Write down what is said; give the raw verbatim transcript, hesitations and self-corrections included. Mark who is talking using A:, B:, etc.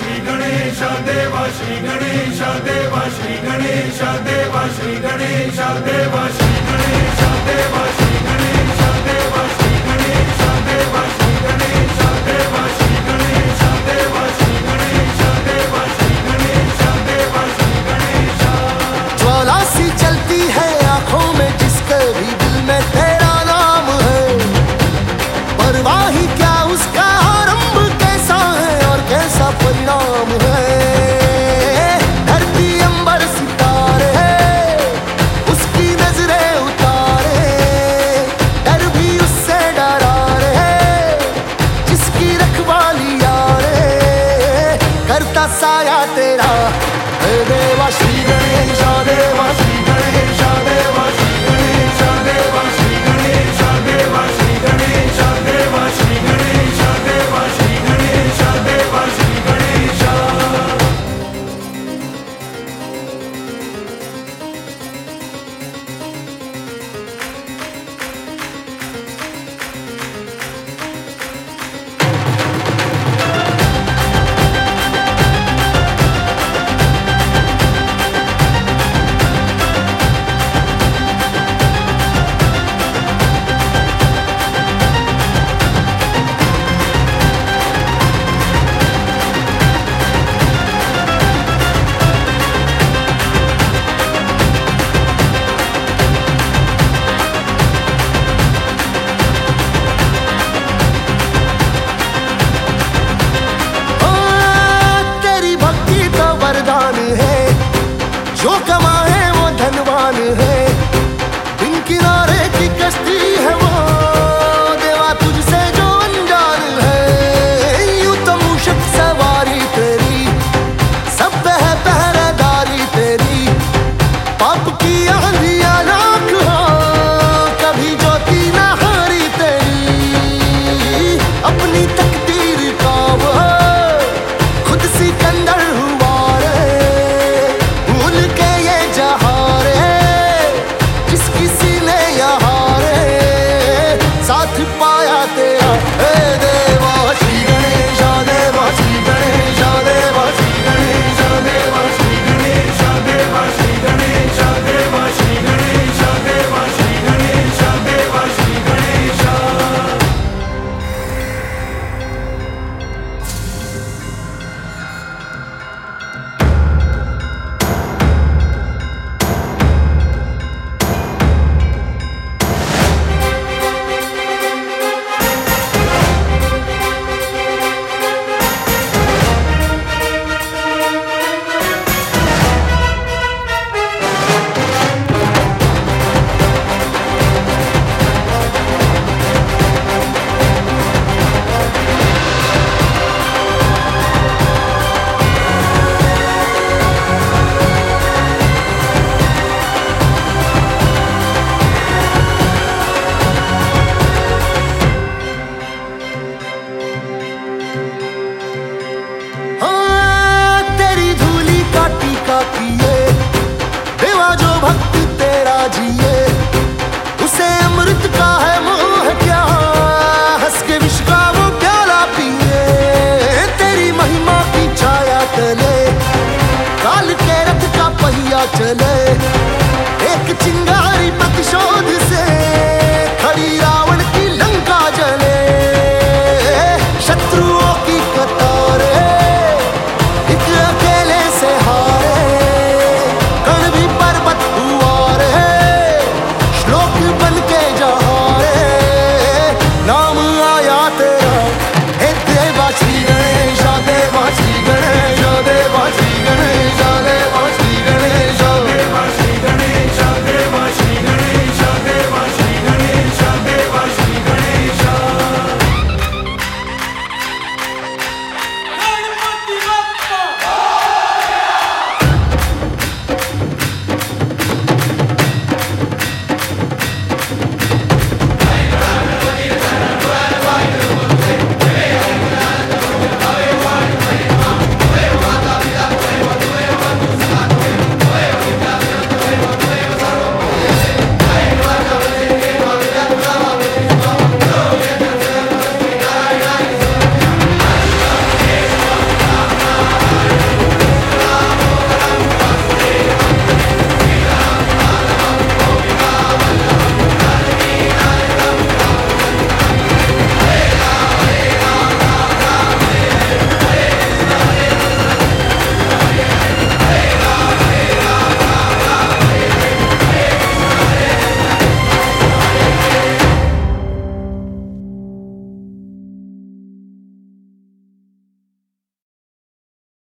A: श्री गणेश देवा श्री गणेश देवा श्री गणेश देवा श्री गणेश देवा श्री गणेश देवा श्री गणेश देवा श्री गणेश देवा श्री गणेश देवा श्री गणेश देवा श्री गणेश देवा श्री गणेश देवा श्री गणेश।
B: ज्वाला सी चलती है आंखों में जिसके भी दिल में तेरा नाम है, परवाही क्या उसका आरंभ कैसा है और कैसा परिणाम है। धरती अंबर सितारे उसकी नजरें उतारे, डर भी उससे डरा रे जिसकी रखवाली यारे, करता साया तेरा हे देवा श्री गणेश देवा श्री गणेश देवा श्री गणेश देवा श्री गणेश देवा श्री गणेश देवा श्री गणेश देवा श्री गणेश देवा श्री गणेश। जो कमाए वो धनवान है, बिन किनारे की कश्ती है वो देवा तुझसे जो अनजान है। यूं तो मूषक सवारी तेरी सब पे है पहरेदारी तेरी, पाप की आंधियां लाख हो कभी ज्योति न हारी तेरी। अपनी तकदीर का वो खुद सिकंदर हुआ पाया तेरा हे देवा श्री गणेश देवा श्री गणेश देवा श्री गणेश देवा श्री गणेश देवा श्री गणेश देवा श्री गणेश देवा श्री गणेश देवा श्री गणेश। किए देवा जो भक्त तेरा जिए, उसे अमृत का है मोह क्या, हंस के विष का वो प्याला पिए। तेरी महिमा की छाया तले काल के रथ का पहिया चले, एक चिंगारी प्रतिशोध